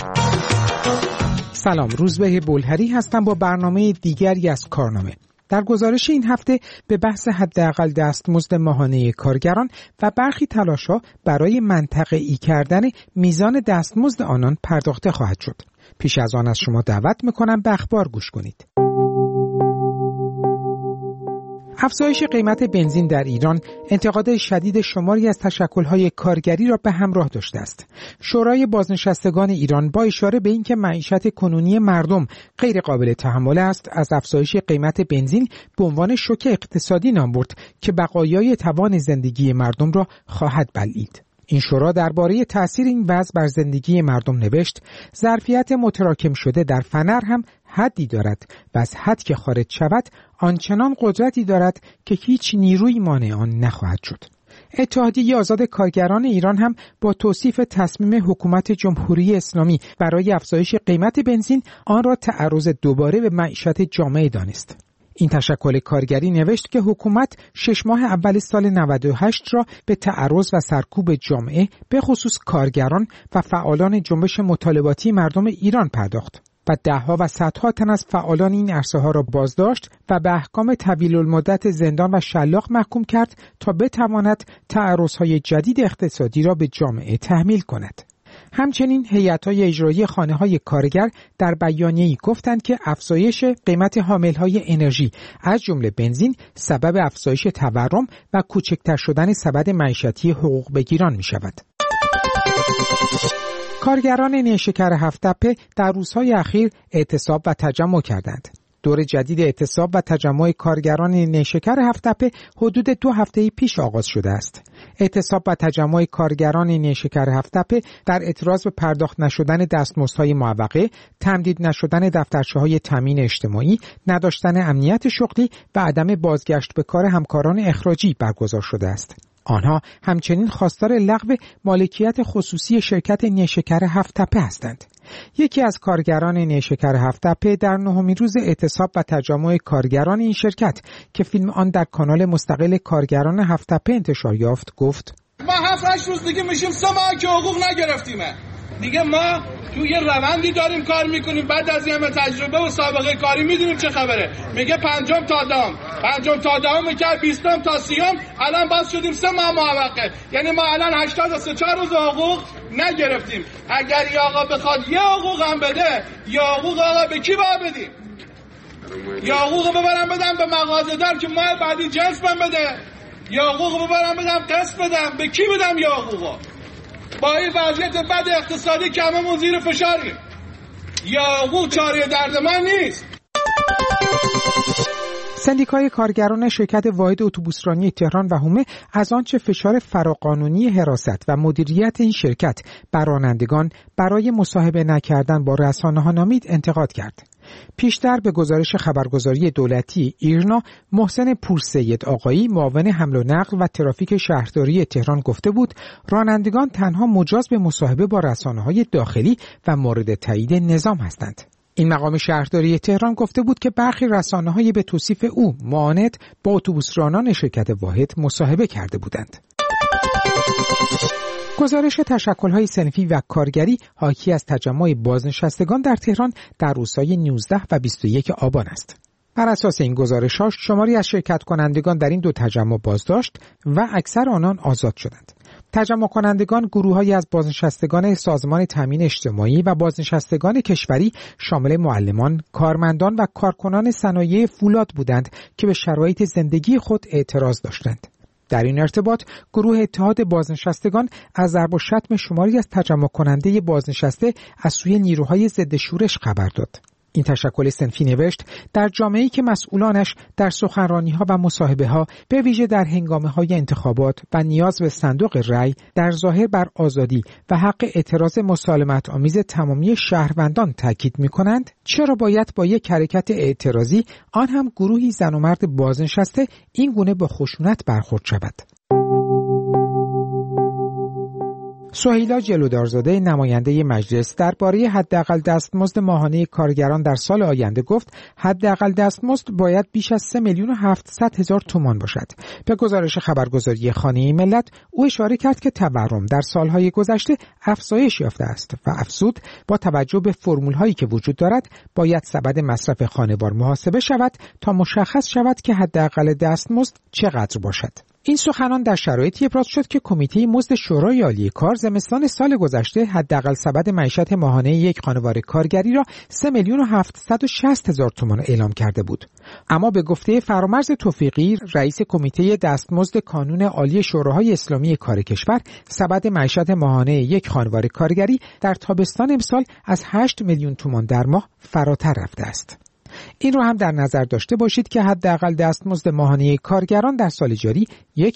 سلام، روزبه بلهری هستم با برنامه دیگری از کارنامه. در گزارش این هفته به بحث حداقل دستمزد ماهانه کارگران و برخی تلاش‌ها برای منطقه‌ای کردن میزان دستمزد آنان پرداخته خواهد شد. پیش از آن از شما دعوت می‌کنم به اخبار گوش کنید. افزایش قیمت بنزین در ایران انتقاد شدید شماری از تشکل‌های کارگری را به همراه داشته است. شورای بازنشستگان ایران با اشاره به اینکه معیشت کنونی مردم غیر قابل تحمل است، از افزایش قیمت بنزین به عنوان شوک اقتصادی نام برد که بقایای توان زندگی مردم را خواهد بلعید. این شورا درباره تأثیر این وضع بر زندگی مردم نوشت: ظرفیت متراکم شده در فنر هم حدی دارد و از حد که خارج شود آنچنان قدرتی دارد که هیچ نیروی مانع آن نخواهد شد. اتحادیه آزاد کارگران ایران هم با توصیف تصمیم حکومت جمهوری اسلامی برای افزایش قیمت بنزین آن را تعرض دوباره به معیشت جامعه دانست. این تشکل کارگری نوشت که حکومت 6 ماه اول سال 98 را به تعرض و سرکوب جامعه به خصوص کارگران و فعالان جنبش مطالباتی مردم ایران پرداخت و ده‌ها و صدها تن از فعالان این عرصه‌ها را بازداشت و به احکام طویل المدت زندان و شلاق محکوم کرد تا بتواند تعرض‌های جدید اقتصادی را به جامعه تحمیل کند. همچنین هیئت‌های اجرایی خانه‌های کارگر در بیانیه‌ای گفتند که افزایش قیمت حامل‌های انرژی از جمله بنزین سبب افزایش تورم و کوچکتر شدن سبد معیشتی حقوق بگیران می‌شود. کارگران نیشکر هفت‌تپه در روزهای اخیر اعتصاب و تجمع کردند. دور جدید اعتصاب و تجمع کارگران نیشکر هفت‌تپه حدود 2 هفته پیش آغاز شده است. اعتصاب و تجمع کارگران نیشکر هفت‌تپه در اعتراض به پرداخت نشدن دستمزدهای معوقه، تمدید نشدن دفترچه‌های تامین اجتماعی، نداشتن امنیت شغلی و عدم بازگشت به کار همکاران اخراجی برگزار شده است. آنها همچنین خواستار لغو مالکیت خصوصی شرکت نیشکر هفت‌تپه هستند. یکی از کارگران نیشکر هفت‌تپه در 9مین روز اعتصاب و تجمع کارگران این شرکت که فیلم آن در کانال مستقل کارگران هفت‌تپه انتشار یافت گفت:
ما 7-8 روز دیگه میشیم 3 ماه که حقوق نگرفتیمه. دیگه ما تو یه روندی داریم کار میکنیم، بعد از این تجربه و سابقه کاری میدونیم چه خبره. میگه 5 تا دهم میکرد 20 تا 30، الان باز شدیم 3 ماه معوقه. یعنی ما الان 83 روز حقوق نگرفتیم. اگر یه آقا بخواد یه حقوق هم بده، یا حقوق آقا به کی باید بدیم؟ یا حقوق ببرم بدم به مغازه‌دار که ماه بعدی جنس من بده، یا حقوق ببرم بدم قسط بدم، به کی بدم یا حقوقو؟ با این وضعیت بد اقتصادی که هممون زیر فشاریم، یا حقوق چاره درد من نیست.
سندیکای کارگران شرکت واحد اتوبوسرانی تهران و حومه از آنچه فشار فراقانونی حراست و مدیریت این شرکت بر رانندگان برای مصاحبه نکردن با رسانه‌ها نامید انتقاد کرد. پیشتر به گزارش خبرگزاری دولتی ایرنا، محسن پورسید آقایی معاون حمل و نقل و ترافیک شهرداری تهران گفته بود رانندگان تنها مجاز به مصاحبه با رسانه‌های داخلی و مورد تایید نظام هستند. این مقام شهرداری تهران گفته بود که برخی رسانه‌های به توصیف او معاند با اتوبوسرانان شرکت واحد مصاحبه کرده بودند. گزارش تشکل‌های صنفی و کارگری حاکی از تجمع بازنشستگان در تهران در روزهای 19 و 21 آبان است. بر اساس این گزارش‌ها شماری از شرکت کنندگان در این دو تجمع بازداشت و اکثر آنان آزاد شدند. تجمع کنندگان گروه‌هایی از بازنشستگان سازمان تامین اجتماعی و بازنشستگان کشوری شامل معلمان، کارمندان و کارکنان صنایع فولاد بودند که به شرایط زندگی خود اعتراض داشتند. در این ارتباط گروه اتحاد بازنشستگان از ضرب و شتم شماری از تجمع کننده بازنشسته از سوی نیروهای ضد شورش خبر داد. این تشکل صنفی نوشت در جامعه‌ای که مسئولانش در سخنرانی‌ها و مصاحبه‌ها به ویژه در هنگامه‌های انتخابات و نیاز به صندوق رأی در ظاهر بر آزادی و حق اعتراض مسالمت آمیز تمامی شهروندان تاکید می‌کنند، چرا باید با یک حرکت اعتراضی آن هم گروهی زن و مرد بازنشسته این گونه با خشونت برخورد شود؟ سهیلا جلودارزاده نماینده مجلس درباره حداقل دستمزد ماهانه کارگران در سال آینده گفت حداقل دستمزد باید بیش از 3,700,000 تومان باشد. به گزارش خبرگزاری خانه ملت او اشاره کرد که تورم در سالهای گذشته افزایش یافته است و افزود با توجه به فرمول‌هایی که وجود دارد باید سبد مصرف خانوار محاسبه شود تا مشخص شود که حداقل دستمزد چقدر باشد. این سخنان در شرایطی ابراز شد که کمیته مزد شورای عالی کار زمستان سال گذشته حداقل سبد معیشت ماهانه یک خانوار کارگری را 3,760,000 تومان اعلام کرده بود. اما به گفته فرامرز توفیقی رئیس کمیته دستمزد کانون عالی شوراهای اسلامی کار کشور، سبد معیشت ماهانه یک خانوار کارگری در تابستان امسال از 8 میلیون تومان در ماه فراتر رفته است. این رو هم در نظر داشته باشید که حداقل دستمزد ماهانه کارگران در سال جاری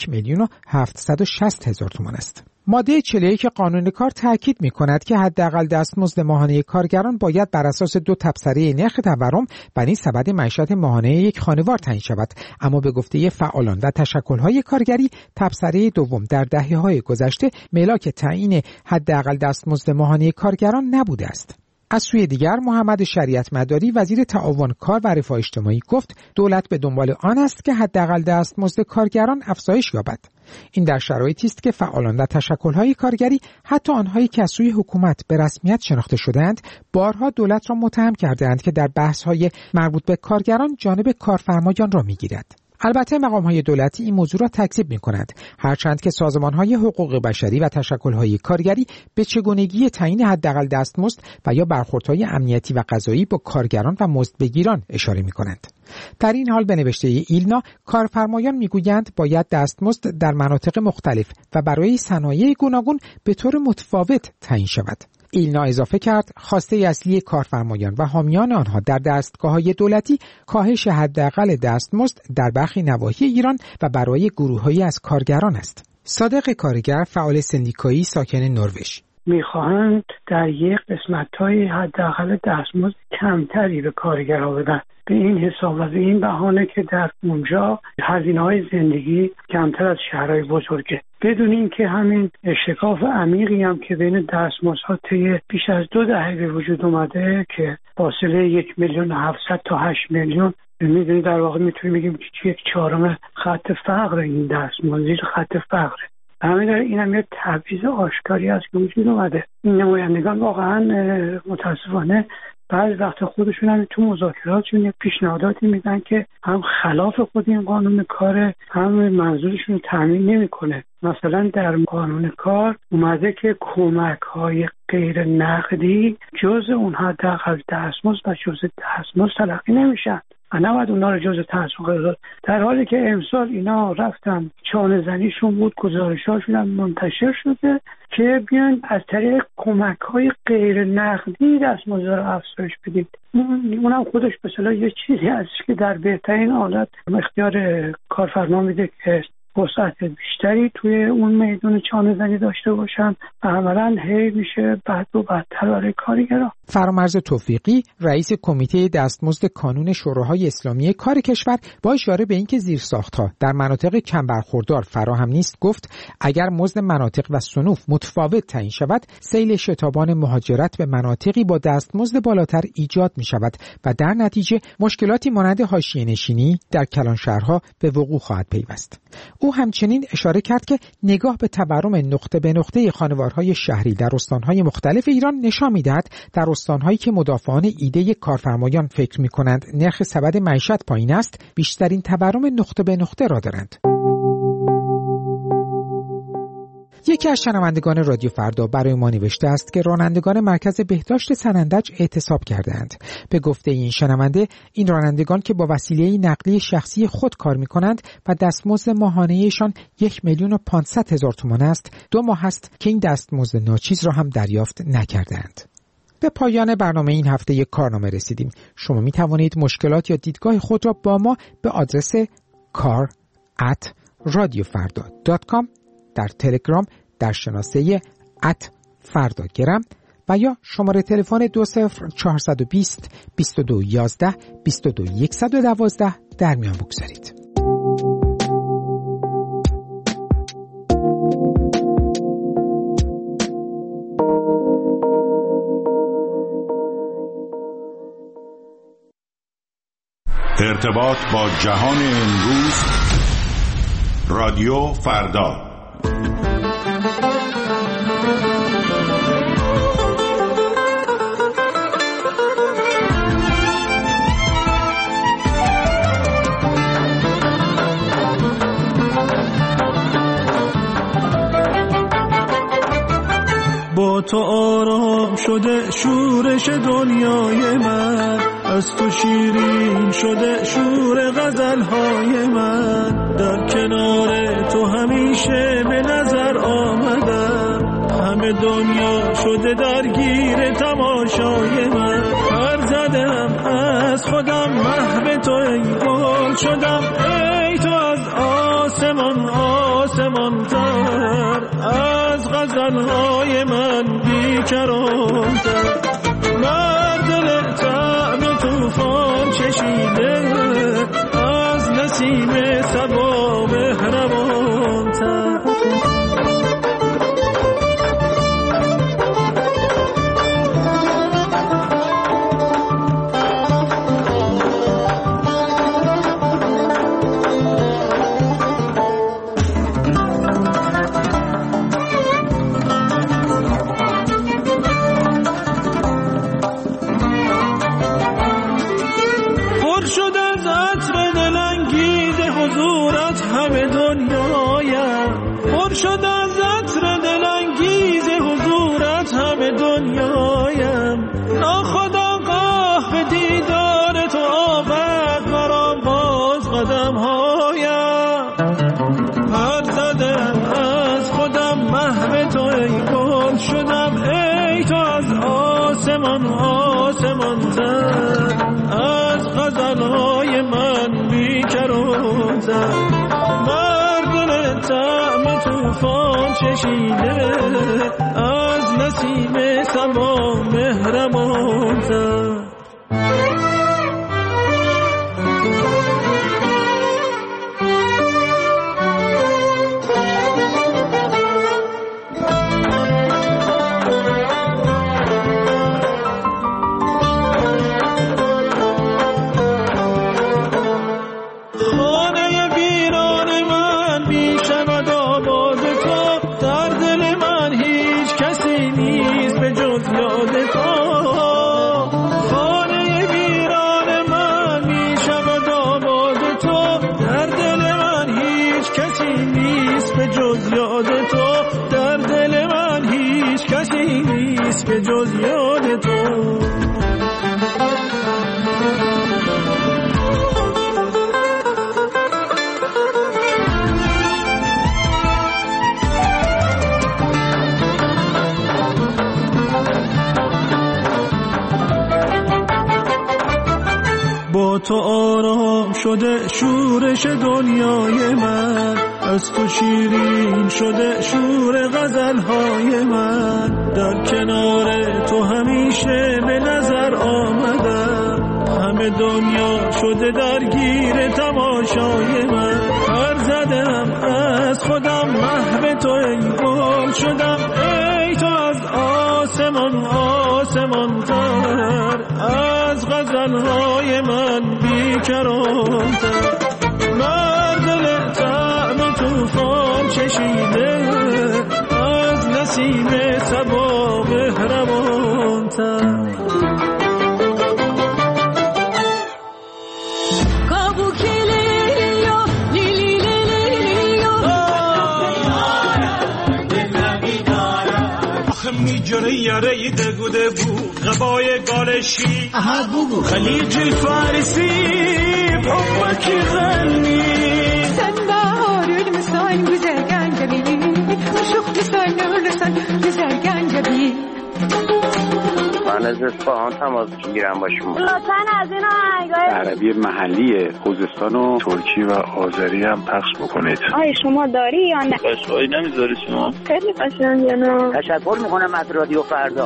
1,760,000 تومان است. ماده 41 قانون کار تاکید می‌کند که حداقل دستمزد ماهانه کارگران باید بر اساس 2 تبصره نرخ تورم و نیز سبد معیشت ماهانه یک خانوار تعیین شود، اما به گفته فعالان و تشکل‌های کارگری تبصره دوم در دهه‌های گذشته ملاک تعیین حداقل دستمزد ماهانه کارگران نبوده است. از سوی دیگر محمد شریعت مداری وزیر تعاون کار و رفاه اجتماعی گفت دولت به دنبال آن است که حداقل دستمزد کارگران افزایش یابد. این در شرایطی است که فعالان و تشکل‌های کارگری حتی آنهایی که از سوی حکومت به رسمیت شناخته شدند بارها دولت را متهم کرده‌اند که در بحث‌های مربوط به کارگران جانب کارفرمایان را می‌گیرد. البته مقام‌های دولتی این موضوع را تکذیب می‌کنند، هرچند که سازمان‌های حقوق بشری و تشکل‌های کارگری به چگونگی تعیین حداقل دستمزد و یا برخوردهای امنیتی و قضایی با کارگران و مزدبگیران اشاره می‌کنند. در این حال به نوشته ایلنا کارفرمایان می‌گویند باید دستمزد در مناطق مختلف و برای صنایع گوناگون به طور متفاوت تعیین شود. ایلنا اضافه کرد خواسته اصلی کارفرمایان و حامیان آنها در دستگاه‌های دولتی کاهش حداقل دستمزد در برخی نواحی ایران و برای گروه‌هایی از کارگران است. صادق کارگر، فعال سندیکایی ساکن نروژ:
میخواهند در یک قسمت‌های حداقل دستمزد کمتری به کارگرها بدن، به این حساب و به این بهانه که در اونجا هزینه‌های زندگی کمتر از شهرهای بزرگه، بدون اینکه همین شکاف عمیقی هم که بین دستمزدها طی بیش از 2 دهه به وجود اومده که فاصله 1,700,000 تا 8 میلیون، میدونید در واقع میتونیم بگیم که 1/4 خط فقر این دستمزد، زیر خط فقره. همین داره این هم یه تبعیض آشکاری است که وجود اومده. این نمایندگان واقعا متاسفانه بعضی وقت خودشون هم تو مذاکراتشون یه پیشنهاداتی میدن که هم خلاف خود این قانون کار، هم منظورشون رو تامین نمیکنه. مثلا در قانون کار اومده که کمک‌های غیر نقدی جزء اون حداقل دستمزد و جزء دستمزد تلقی نمیشن و نباید اونا رو جزء دستمزد قرار داد، در حالی که امسال اینا رفتن چانه زنیشون بود، گزارش‌هاشون هم منتشر شده که بیان از طریق کمک‌های غیر نقدی دستمزد رو افزایش بدید. اونم خودش به اصطلاح یه چیزی هست که در بهترین حالت اختیار کارفرما میده که وسعت بیشتری توی اون میدون چانه زنی داشته باشن و عملاً هی میشه بد و بدتر برای کارگران.
فرامرز توفیقی، رئیس کمیته دستمزد کانون شوراهای اسلامی کار کشور، با اشاره به اینکه زیرساخت‌ها در مناطق کم برخوردار فراهم نیست، گفت اگر مزد مناطق و صنوف متفاوت تعیین شود، سیل شتابان مهاجرت به مناطقی با دستمزد بالاتر ایجاد می شود و در نتیجه مشکلاتی مانند حاشیه‌نشینی در کلانشهرها به وقوع خواهد پیوست. او همچنین اشاره کرد که نگاه به تورم نقطه به نقطه خانوارهای شهری در استانهای مختلف ایران نشان می‌دهد در استانهایی که مدافعان ایده کارفرمایان فکر می‌کنند نرخ سبد معیشت پایین است، بیشترین تورم نقطه به نقطه را دارند. یکی از شنوندگان رادیو فردا برای ما نوشته است که رانندگان مرکز بهداشت سنندج اعتصاب کردند. به گفته این شنونده، این رانندگان که با وسیله نقلیه شخصی خود کار می‌کنند و دستمزد ماهانه‌شان 1,500,000 تومان است، 2 ماه است که این دستمزد ناچیز را هم دریافت نکردند. به پایان برنامه این هفته یک کارنامه رسیدیم. شما می توانید مشکلات یا دیدگاه خود را با ما به آدرس kar@radiofarda.com در تلگرام در شناسه @فرداگرم و یا شماره تلفن 20420 2211 22112 در میان بگذارید.
ارتباط با جهان امروز، رادیو فردا.
با تو آرام شده شورش دنیای من، از تو شیرین شده شور غزلهای من، در کنار تو همیشه به نظر آمدم، همه دنیا شده درگیر تماشای من، پر زدم از خودم محو تو ای گل شدم، ای تو از آسمان آسمان تر، از غزلهای من بیکران‌تر، بر دل طعم طوفان چشیده، از نسیم صبا مهربان‌تر. شدم ای تو از چشیده از نسیم سما مهربان‌تر. به جز یاد تو. با تو آرام شده شورش دنیای من، از تو شیرین شده شور غزلهای من، در کنار تو همیشه به نظر آمدم، همه دنیا شده درگیر تماشای من، پر زدم از خودم محو تو ای گل شدم، ای تو از آسمان آسمان تر، از غزلهای من بیکرانتر، بر دل طعم توفان چشیده از نسیم صبا مهربان‌تر. میجره یاره دگوده بود غبای گالشی خلیج الفارسی بحبکی غنی
sen baharül misal güzel gencebi aşık misal nurlusan güzel gencebi.
من از اصفهان تماس میگیرم با شما.
لطفاً از این آهنگای
عربی محلی خوزستان و ترکی و آذری هم پخش بکنید.
آی شما داری یا نه؟
قشنگی نمیذاری شما؟
خیلی قشنگه نه.
تشکر میکنم از رادیو فردا.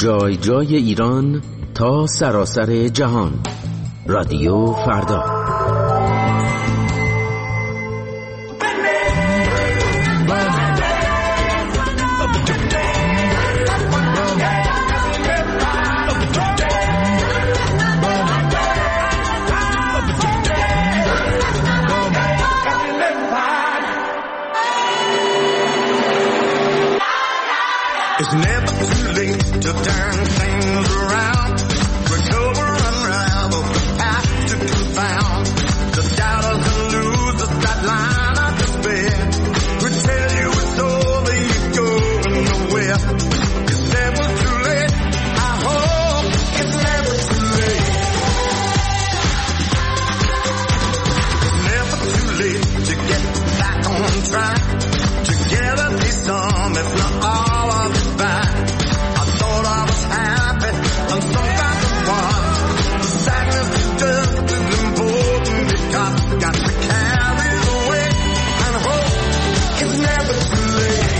جای جای ایران تا سراسر جهان. رادیو فردا.
It's never too late to turn things around, recover, unravel the past to confound. The doubters and losers, that line of despair, would tell you it's over, you're going nowhere. It's never too late, I hope it's never too late. It's never too late to get back on track, together be some, if not all of it back. I thought I was happy on some kind of one. The sadness is just as important because I got to carry the weight and hope it's never too late.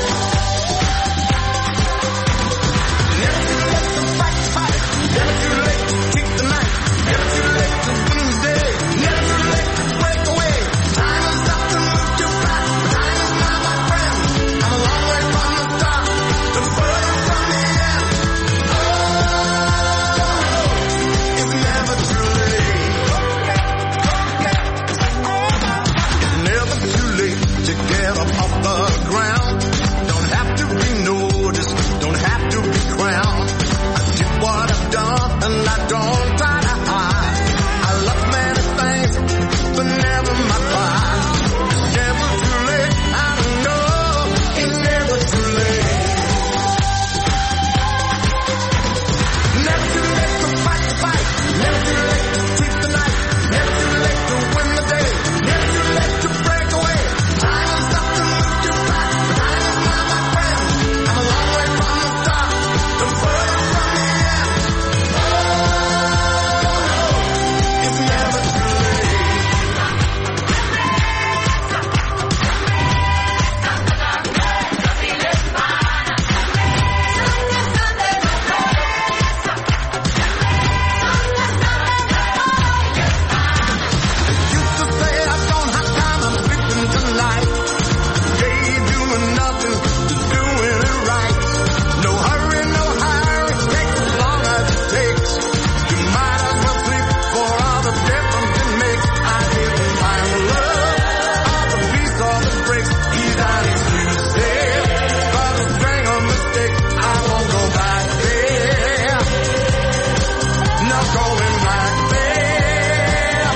Never too late to fight the fight. Never too late to keep the night. Never too late to win the day. Never too late to break away. Time is up to move too fast. Time is not my friend. I'm a long way from the start, the further from the end. Oh, it's never too late. It's never too late to get up off the ground. Don't have to be noticed, don't have to be crowned. I did what I've done and I don't try to hide. I love many things, but never my pride. It's never too late, I know it's never too late. Never too late to fight the fight. Never too late to keep the night. Never too late to win the day. Never too late to break away. Time is up to move too fast. Time is not my friend. I'm a long way from the start, the further from the end. Oh, it's never too late. Used to say I don't have time, I'm sleeping tonight. Today doing nothing, just doing it right. No hurry, no hurry, take as long as it takes. You might as well sleep for all the difference it makes. I didn't find the love, all the peace, all the breaks. He's out excuses, but a string of mistakes. I won't go back there, not going back there.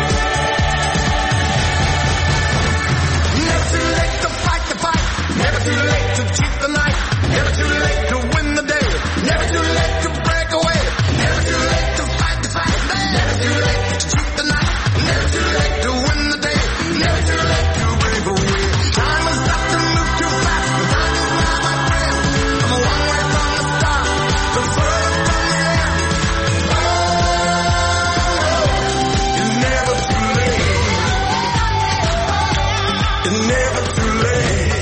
Never too late to fight the fight. Never too late to cheat the night. Never too late to win the day. Never too late to break away. Never too late to fight the fight. Never too late to cheat the night. Never too late to win the day. Never too late to break away. Time is up to move too fast. Time is not my friend. I'm a long way from the start, the further from the end. Oh, it's never too late. It's never too late.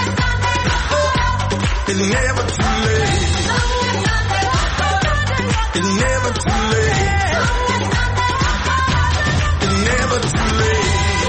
It's never too late. It's never too late. It's never too late.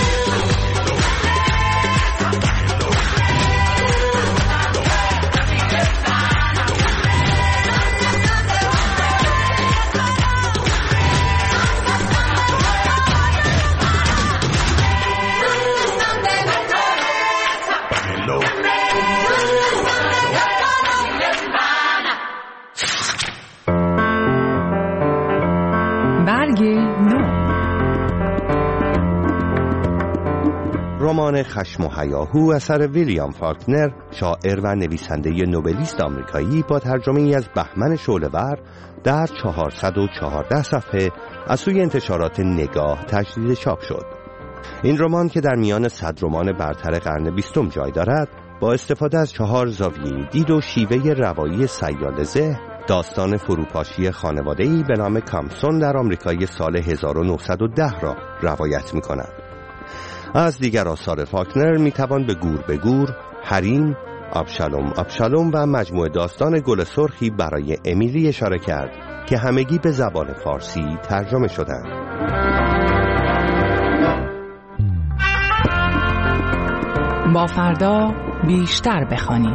برگ نو.
رمان خشم و هیاهو اثر ویلیام فاکنر، شاعر و نویسنده نوبلیست آمریکایی، با ترجمه ای از بهمن شعله‌ور در 414 صفحه از سوی انتشارات نگاه تجدید چاپ شد. این رمان که در میان 100 رمان برتر قرن 20 جای دارد، با استفاده از 4 زاویه دید و شیوه روایی سیال‌ذهن، داستان فروپاشی خانواده‌ای به نام کامسون در آمریکای سال 1910 را روایت می‌کند. از دیگر آثار فاکنر می‌توان به گور، حریم، ابشالوم و مجموعه داستان گل سرخی برای امیلی اشاره کرد که همگی به زبان فارسی ترجمه شدند.
با فردا بیشتر بخوانیم.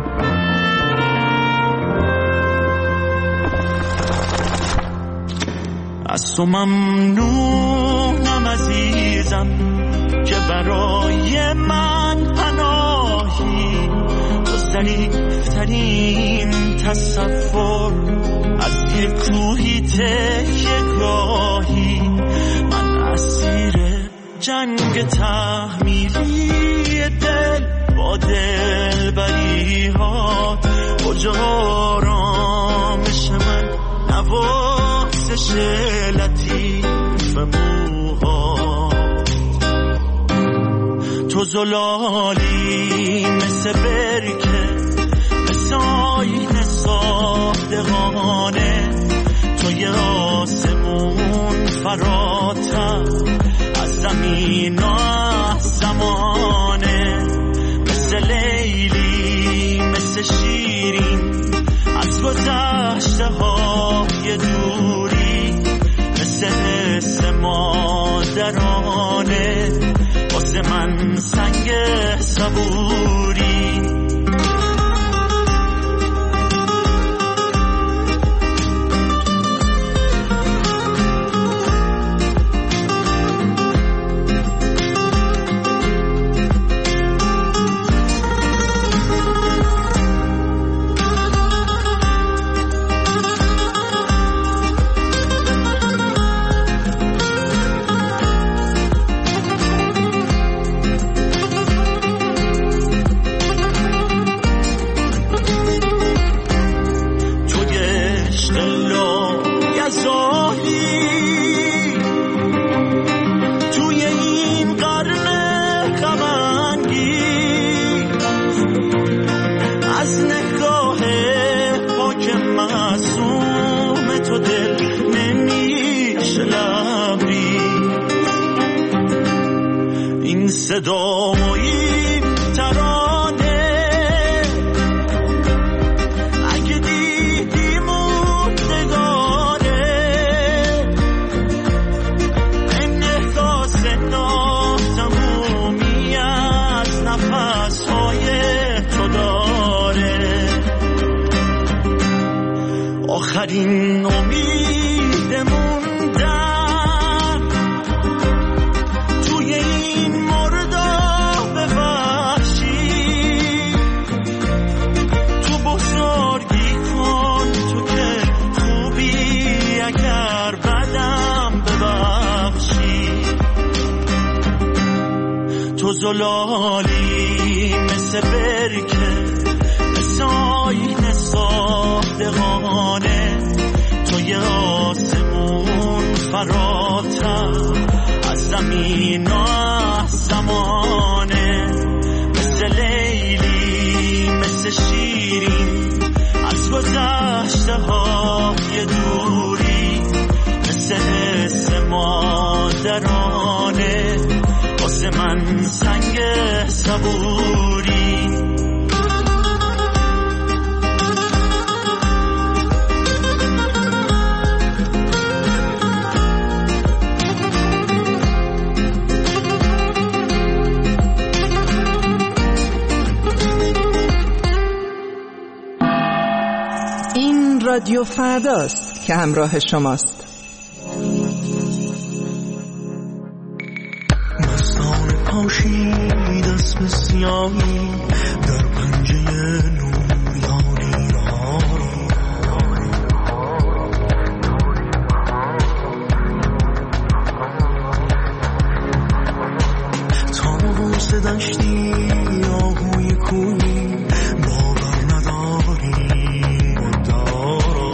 از تو ممنونم عزیزم که برای من پناهی، تو ظریفترین تصور از یک کوهی تکیه گاهی. من اسیر جنگ تحمیلی دل با دلبری ها، کجا آرامش من نوازش لطیف موها. تو زلالی مثل برکه، مثل آینه صادقانه، تو یه آسمون فراتر از زمین و از زمانه، مثل لیلی مثل شیرین از گذشته های دوری، مثل حس مادرانه واسه من سنگ صبوری. صدا و این ترانه اگه دیدی موندگاره، انعکاس ناتمومی از نفس‌های تو داره. آخرین امیدمون تو زلالی مثل برکه، مثل آینه صادقانه، تو یه آسمون فراتر از زمین و از زمانه، مثل لیلی مثل شیرین از گذشته های دوری، مثل حس مادرانه واسه من سنگ صبوری.
این رادیو فرداست که همراه شماست.
پاشید اسم سیاهی در پنجه نویانی ها، طاووس دشتی آهوی کوهی باور نداری مدارا.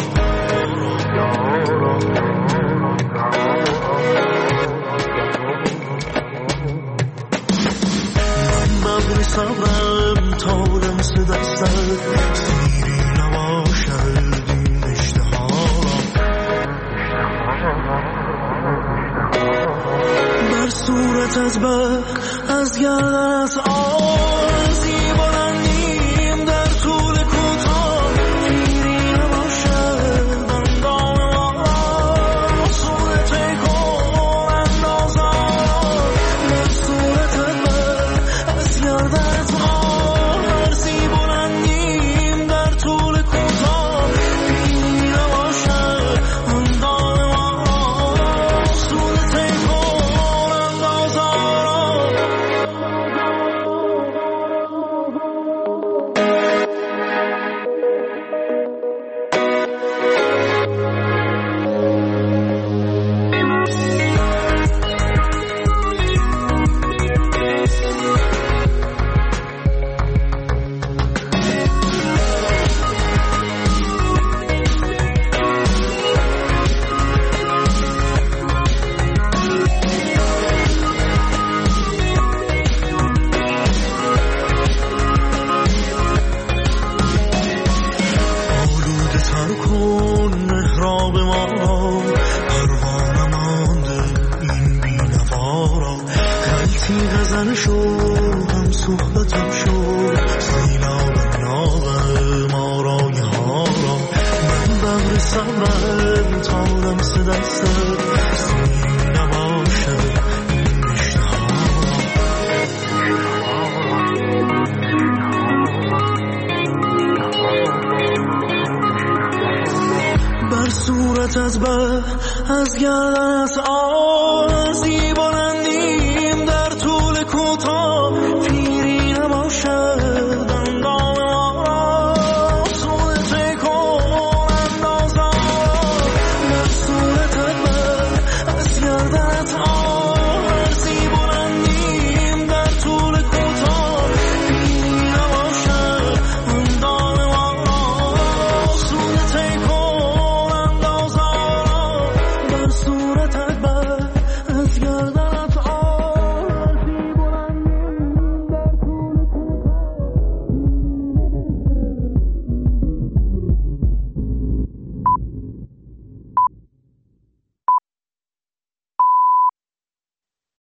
صبرم تا لمس دستت سیری نباشد این اشتها، بر صورتت به از گردنت آرزی بلندیم در یکی غزل شو هم صحبتم شو سیلاب ناغ مارای ها را من بغر صبرم تانم سدستم سیری نباشد این اشتها بر صورت از به از گردن از